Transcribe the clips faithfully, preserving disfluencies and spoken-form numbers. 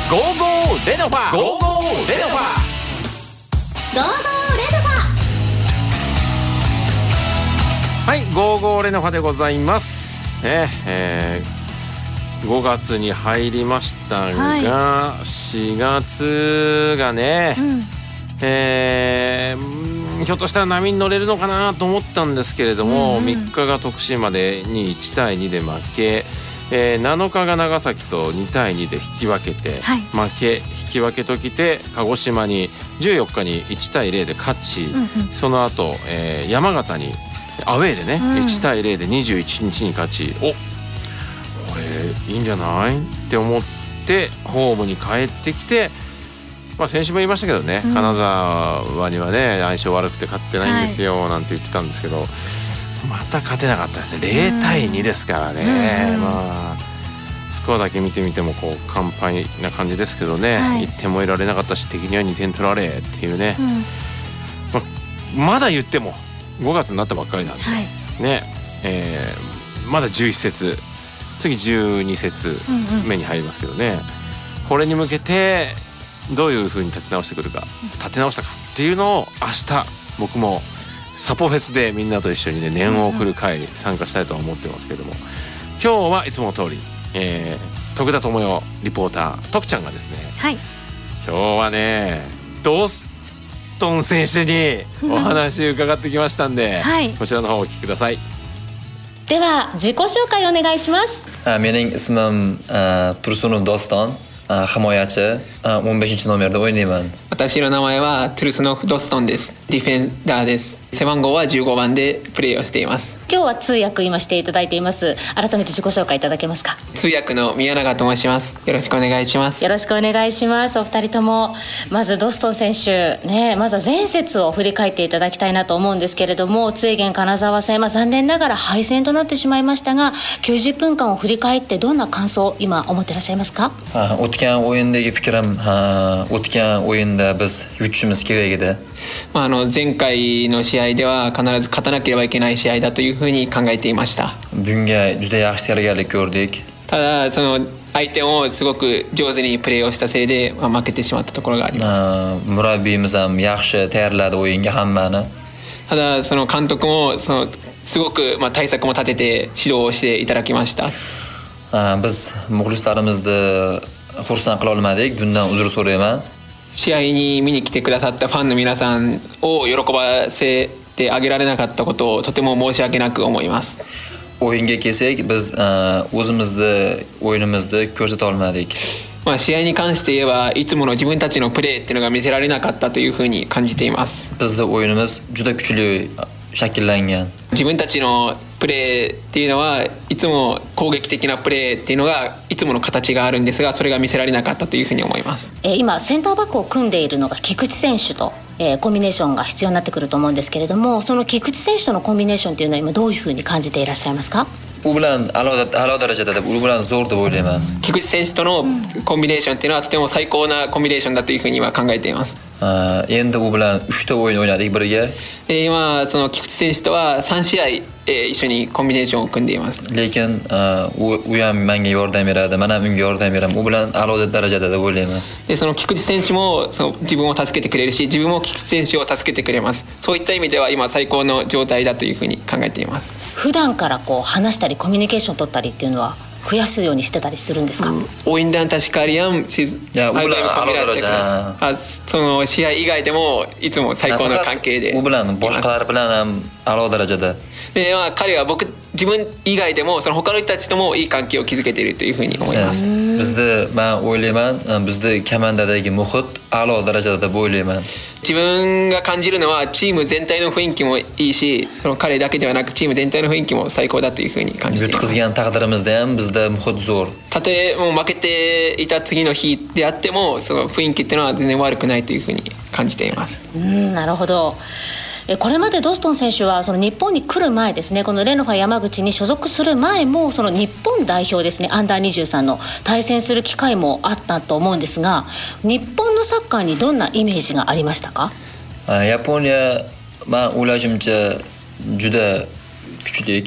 ゴーゴーレノファゴーゴーレノファゴーゴーレノファ。 はい、ゴーゴーレノファでございますね。えー、ごがつに入りましたが、はい、しがつがね、うん、えー、ひょっとしたら波に乗れるのかなと思ったんですけれども、うんうん、みっかが徳島でにいちたいにで負け、えー、なのかが長崎とにたいにで引き分けて、はい、負け引き分けときて鹿児島にじゅうよっかにいちたいゼロで勝ち、うんうん、その後、えー、山形にアウェーでね、うん、いちたいゼロでにじゅういちにちに勝ち、おこれいいんじゃないって思ってホームに帰ってきて、まあ、先週も言いましたけどね、うん、金沢にはね相性悪くて勝ってないんですよ、はい、なんて言ってたんですけど、また勝てなかったですね。ゼロたいにですからね、うん、まあスコアだけ見てみてもこう完敗な感じですけどね、はい、いってんも入れられなかったし敵にはにてん取られっていうね、うん、ま, まだ言ってもごがつになったばっかりなんで、はい、ね、えー、まだじゅういっせつ、次じゅうにせつめに入りますけどね、うんうん、これに向けてどういう風に立て直してくるか、立て直したかっていうのを明日僕もサポフェスでみんなと一緒にね念を送る会に参加したいとは思ってますけども、今日はいつもの通り、えー、徳田智代リポーター徳ちゃんがですね、はい、今日はねドストン選手にお話伺ってきましたんで、はい、こちらの方をお聞きください。 では自己紹介お願いします。 Mening ismim Tursunov Doston, himoyachi, o'n beshinchi nomerda o'ynayman。 私の名前はトゥルスノフ・ドストンです。ディフェンダーです。背番号はじゅうごばんでプレーをしています。 今日は通訳今していただいています。改めて自己紹介いただけますか。 通訳の宮永と申します。よろしくお願いします。 よろしくお願いします。お二人ともまずドストン選手ね、まずは前節を振り返っていただきたいなと思うんですけれども、津江源金沢戦、まあ、残念ながら敗戦となってしまいましたが、きゅうじゅっぷんかんを振り返ってどんな感想を今思ってらっしゃいますか。 o'tgan o'yindagi fikrim, o'tgan o'yinda biz yutishimiz kerak edi。 まあ、あの前回の試合では必ず勝たなければいけない試合だというふうに考えていました。 bunga juda yaxshi tayyorgarlik ko'rdik。 ただその相手もすごく上手にプレーをしたせいで、まあ、負けてしまったところがあります。 murabbiyimiz ham yaxshi tayyorladi o'yinga hammani。 ただその監督もそのすごくまあ対策も立てて指導をしていただきました。 biz muxlislarimizni xursand qila olmadik, bundan uzr so'rayman。 試合に見に来てくださったファンの皆さんを喜ばせてあげられなかったことをとても申し訳なく思います。 o'yinga kelsak, biz o'zimizni o'yinimizni ko'rsata olmadik。 まあ試合に関して言えばいつもの自分たちのプレーっていうのが見せられなかったというふうに感じています。 bizning o'yinimiz juda kuchli shakllangan。 自分たちのプレーっていうのはいつも攻撃的なプレーっていうのがいつもの形があるんですが、それが見せられなかったというふうに思います。 えー、今センターバックを組んでいるのが菊池選手と、えー、コンビネーションが必要になってくると思うんですけれども、その菊池選手とのコンビネーションっていうのは今どういうふうに感じていらっしゃいますか。 u bilan a'lo darajada deb u bilan zo'r deb o'ylayman。 菊池選手とのコンビネーションっていうのはとても最高なコンビネーションだというふうには考えています。 endi u bilan uchta o'yin o'ynadik birga。 今その菊池選手とはさんしあい、えー、一緒にコンビネーションを組んでいます。 lekin u ham menga yordam beradi, men ham unga yordam beraman。u bilan a'lo darajada deb o'ylayman。 でその菊池選手もその自分を助けてくれるし、自分も菊池選手を助けてくれます。そういった意味では今最高の状態だというふうに考えています。 普段からこう話したりコミュニケーションを取ったりっていうのは増やすようにしてたりするんですか。 오인단 다시카리암その試合以外でもいつも最高の関係で。 うbilan boshqalar bilan ham a'lo darajada。 でまあ彼は僕自分以外でもその他の人たちともいい関係を築けているというふうに思います。 bizda men o'ylayman, bizda komandadagi muhit a'lo darajada deb o'ylayman。 自分が感じるのはチーム全体の雰囲気もいいし、その彼だけではなくチーム全体の雰囲気も最高だというふうに感じています。 yutqizgan taqdirimizda ham bizda muhit zo'r。 たとえもう負けていた次の日であってもその雰囲気っていうのは全然悪くないというふうに感じています。 うん、なるほど。これまでドストン選手はその日本に来る前ですね、このレノファ山口に所属する前もその日本代表ですね、アンダーにじゅうさんの対戦する機会もあったと思うんですが、日本のサッカーにどんなイメージがありましたか。 yaponiya man o'ylashimcha juda kuchli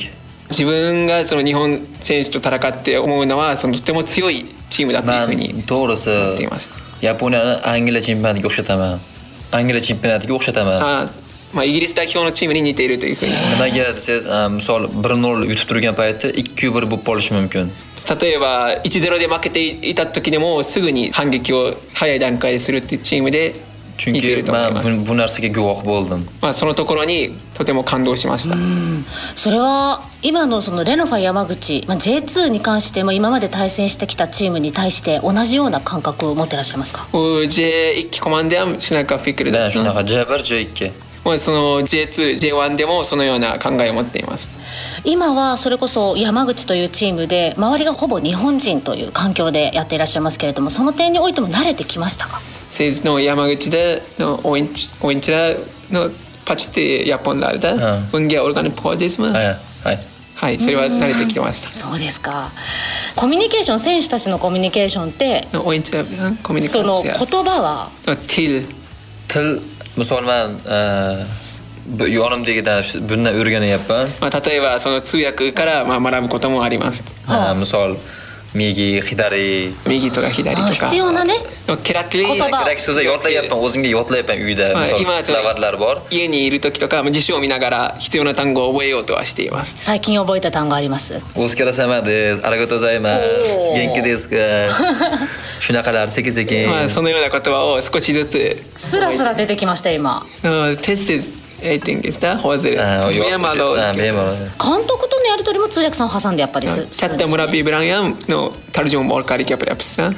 自分がその日本選手と戦って思うのはそのとても強いチームだというふうに思っています。 야포니아는 앙글리아 챔피언한테 o'xshataman. Angliya chempionatiga o'xshataman. あ、まあイギリス代表のチームに似ているというふうに。 nimaga desangiz, misol bir nol yutib turgan paytda ikki bir bo'lib qolishi mumkin. 例えば いちゼロ で負けていた時でもすぐに反撃を早い段階でするっていうチームで似ていると思います。 Chunki men bu narsaga guvoh bo'ldim. まあそのところにとても感動しました。 それは今のそのレノファ山口、まあ、ジェイツー に関しても今まで対戦してきたチームに対して同じような感覚を持ってらっしゃいますか？ ジェイワン командам shunaqa fikrです。 shunaqaジェイワン、ジェイツー。 もうその ジェイツー、ジェイワン でもそのような考えを持っています。 今はそれこそ山口というチームで周りがほぼ日本人という環境でやっていらっしゃいますけれども、その点においても慣れてきましたか？ Siz no Yamagutida no o'yinchilar no pachti yaponlarda bunga o'rganib qoldingizmi? はいはいはい、それは慣れてきてました。 そうですか。コミュニケーション、選手たちのコミュニケーションって o'yinchilar bilan kommunikatsiya、 その言葉は til til misol man yonimdagidan bundan o'rganyapman. まあ例えばその通訳からまあ学ぶこともあります。 misol右左右とか左とか必要なね kerakli 言葉 kerak so'zlar yodlayapman, o'zimga yodlayapman uyda. Misol slovarlar bor. 家にいる時とか辞書を見ながら必要な単語を覚えようとはしています。 最近覚えた単語あります？ o'zkara sama des, arigatou gozaimasu, genki desu ka. Shunaqalar sekin sekin. まあそのような言葉を少しずつスラスラ出てきました今。 テスト에이팅 있다 호즈르 미야마로 監督とのやり取りも通訳さんを挟んでやっぱりするんですね。 katta murabbiy bilan ham no tarjima orqali gapiryapsiz.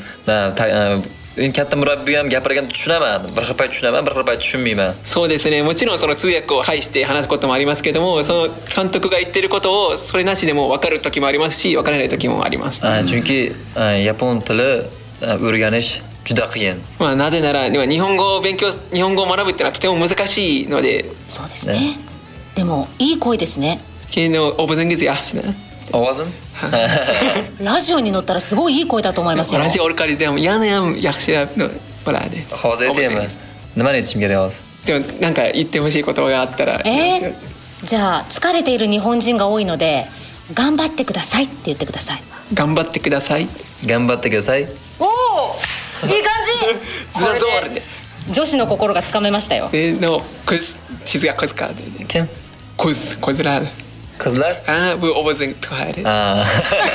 katta murabbiy ham gapirganda tushunaman, bir xil payt tushunaman, bir xil payt tushunmayman. そうですね。もちろんその通訳を介して話すこともありますけども、その監督が言ってることをそれなしでも分かる時もありますし、分からない時もあります。 chunki yapon tili o'rganish juda qiyin. まあなぜなら日本語を勉強日本語を学ぶっていうのはとても難しいので。 そうですね。でもいい声ですね。 昨日オブゼンギズヤシね。 ovozim? ラジオに乗ったらすごいいい声だと思いますよ。 ラジオorqaliでもyanayam yaxshi bo'ladi. hozir aytaymi? Nimani aytishim kerak hozir? でもなんか言ってほしいことがあったら。 えー、じゃあ疲れている日本人が多いので頑張ってくださいって言ってください。 頑張ってください。 頑張ってください。 おお、いい感じ。これで女子の心がつかめましたよ。 のkız sizga qiz qiladi. Kim? Kuz, qizlar. Qizlar? Ha, bu obozing tuhaydi. Ha.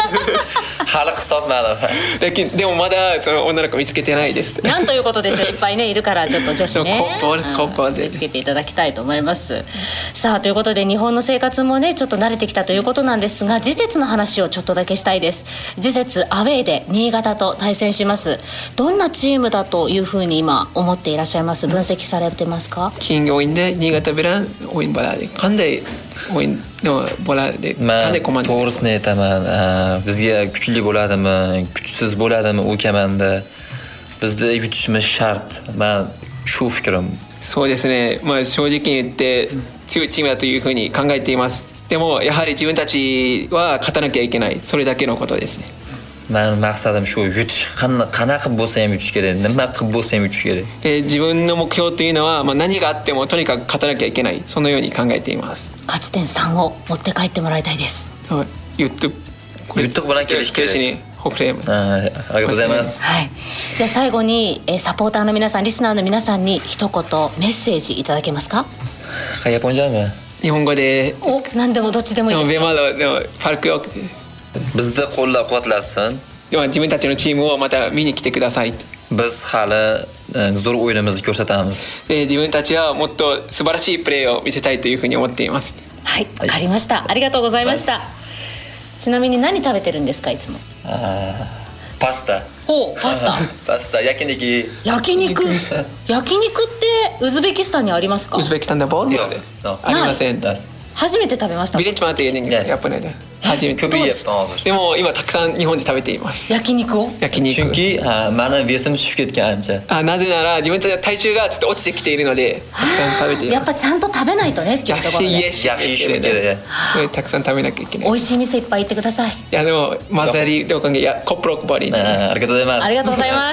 hali qiz topmadim. lekin でもまだその女の子見つけてないです。 なんということでしょう。いっぱいねいるからちょっと女子ね。 コッポコッポで見つけていただきたいと思います。さあということで日本の生活もねちょっと慣れてきたということなんですが、次節の話をちょっとだけしたいです。次節アウェーで新潟と対戦します。どんなチームだというふうに今思っていらっしゃいます？分析されてますか？ King o'yinda Niigata bilan o'yin bo'ladi. Qanday o'yin bo'ladi? Qanday komanda? To'g'risini aytaman. Bizga kuchli bo'ladimi, kuchsiz bo'ladimi u komanda? Bizda yutishimiz shart. Men shu fikrim. そうですね。まあ正直に言って強いチームだというふうに考えています。でもやはり自分たちは勝たなきゃいけない。それだけのことですね。 Men maqsadim shu, yutish qanaqa bo'lsa ham yutish kerak, nima qilib bo'lsa ham yutish kerak. で自分の目標というのはまあ何があってもとにかく勝たなきゃいけない。そのように考えています。 勝ち点さんを持って帰ってもらいたいです。 はい。言って yutuq bilan kelish kerak. ホクレーム。 ありがとうございます。 はい。じゃあ最後にサポーターの皆さん、リスナーの皆さんに一言メッセージいただけますか？ Yaponjami? 日本語で。 お、何でもどっちでもいいです。 ベマロのパルクヨークで。 Bizda qo'llab-quvvatlasin. では自分たちのチームをまた見に来てください。 Biz hali zo'r o'yinimizni ko'rsatamiz. で自分たちはもっと素晴らしいプレーを見せたいというふうに思っています。 はい、わかりました。ありがとうございました。ちなみに何食べてるんですかいつも？ あー、パスタ。 お、パスタ。 パスタ、焼肉。 焼肉。焼肉ってウズベキスタンにありますか？ ウズベキスタンのボールありません。 初めて食べました。 ビレッジマーティーにやっぱりね。初めて。でも今たくさん日本で食べています。 焼肉を？ 焼肉。 Chunki mana vesim tushib ketgan ancha. あ、なぜなら自分たちの体重がちょっと落ちてきているのでたくさん食べています。 やっぱちゃんと食べないとねっていうところで。 たくさん食べなきゃいけない。 美味しい店いっぱい行ってください。 いやでもマザリおかげやコップロックバリー。 ありがとうございます。 ありがとうございます。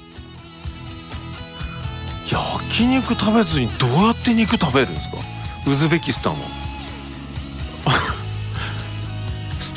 焼肉食べずにどうやって肉食べるんですか？ウズベキスタンは。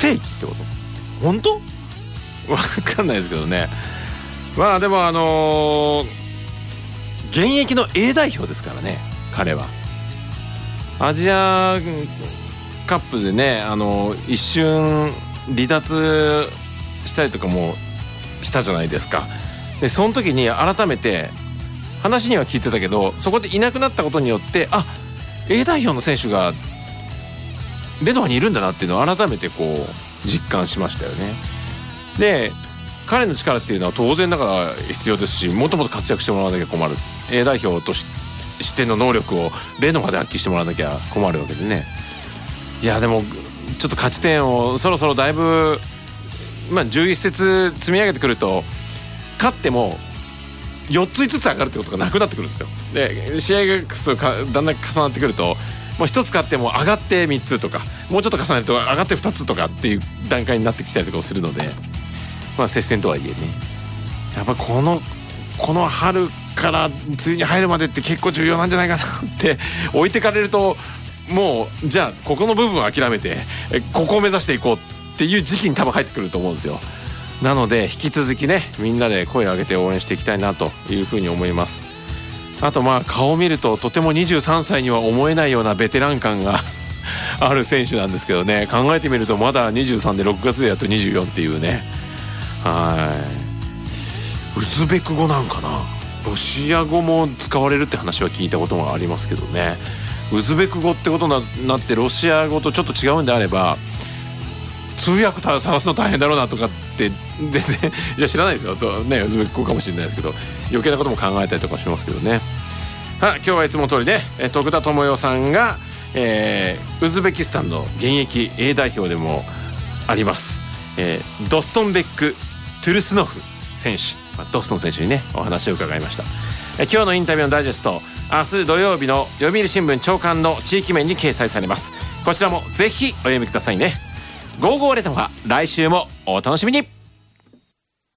定期ってこと？本当？わかんないですけどね。まあでもあのー、現役の A 代表ですからね、彼は。アジアカップでね、あのー、一瞬離脱したりとかもしたじゃないですか。でその時に改めて話には聞いてたけど、そこでいなくなったことによって、あ、A 代表の選手がレノファにいるんだなっていうのを改めてこう実感しましたよね。で彼の力っていうのは当然だから必要ですし、もっともっと活躍してもらわなきゃ困る。 A 代表と し, しての能力をレノファで発揮してもらわなきゃ困るわけでね。いやでもちょっと勝ち点をそろそろだいぶ、まあ、じゅういち節積み上げてくると、勝ってもよっついつつ上がるってことがなくなってくるんですよ。で試合が数かだんだん重なってくると、もうひとつ勝っても上がってみっつとか、もうちょっと重ねると上がってふたつとかっていう段階になってきたりとかするので、まあ接戦とはいえね、やっぱこのこの春から梅雨に入るまでって結構重要なんじゃないかなって置いてかれると、もうじゃあここの部分を諦めてここを目指していこうっていう時期に多分入ってくると思うんですよ。なので引き続きね、みんなで声を上げて応援していきたいなというふうに思います。あとまあ顔を見るととてもにじゅうさんさいには思えないようなベテラン感がある選手なんですけどね、考えてみるとまだにじゅうさんでろくがつでやっとにじゅうよんっていうね。はい、ウズベク語なんかな、ロシア語も使われるって話は聞いたことがありますけどね。ウズベク語ってことになってロシア語とちょっと違うんであれば、通訳探すの大変だろうなとかって全然じゃあ知らないですよとね、ウズベク語かもしれないですけど、余計なことも考えたりとかしますけどね。は今日はいつも通りね、徳田智代さんが、えー、ウズベキスタンの現役 A 代表でもあります、えー、ドストンベック・トゥルスノフ選手、まあ、ドストン選手にねお話を伺いました。えー、今日のインタビューのダイジェスト、明日土曜日の読売新聞朝刊の地域面に掲載されます。こちらもぜひお読みくださいね。ゴーゴーレノファ、来週もお楽しみに。